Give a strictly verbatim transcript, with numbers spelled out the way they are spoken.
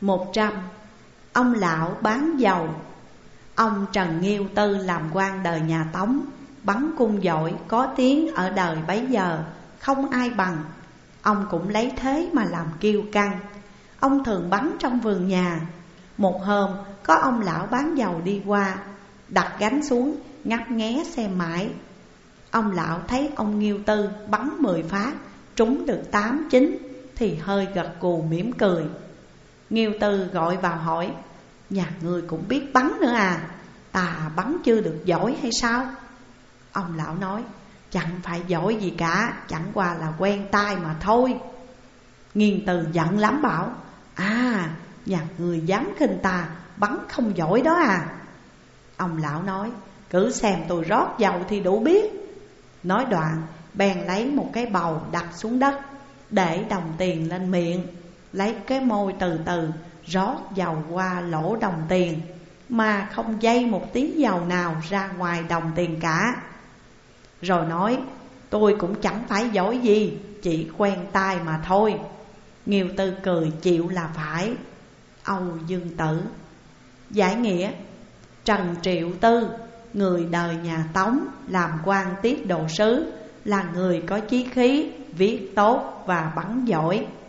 Một trăm. Ông lão bán dầu. Ông Trần Nghiêu Tư làm quan đời nhà Tống, bắn cung giỏi có tiếng ở đời bấy giờ, không ai bằng. Ông cũng lấy thế mà làm kiêu căng. Ông thường bắn trong vườn nhà. Một hôm có ông lão bán dầu đi qua, đặt gánh xuống ngấp nghé xem mãi. Ông lão thấy ông Nghiêu Tư bắn mười phát, trúng được tám chín thì hơi gật gù mỉm cười. Nghiêu Tư gọi vào hỏi: nhà ngươi cũng biết bắn nữa à? Ta bắn chưa được giỏi hay sao? Ông lão nói: chẳng phải giỏi gì cả, chẳng qua là quen tay mà thôi. Nghiêu Tư giận lắm bảo: à, nhà ngươi dám khinh ta bắn không giỏi đó à? Ông lão nói: cứ xem tôi rót dầu thì đủ biết. Nói đoạn bèn lấy một cái bầu đặt xuống đất, để đồng tiền lên miệng, lấy cái môi từ từ rót dầu qua lỗ đồng tiền, mà không dây một tí dầu nào ra ngoài đồng tiền cả. Rồi nói: tôi cũng chẳng phải giỏi gì, chỉ quen tay mà thôi. Nghiêu Tư cười chịu là phải. Âu Dương Tử. Giải nghĩa: Trần Triệu Tư, người đời nhà Tống, làm quan tiết độ sứ, là người có chí khí, viết tốt và bắn giỏi.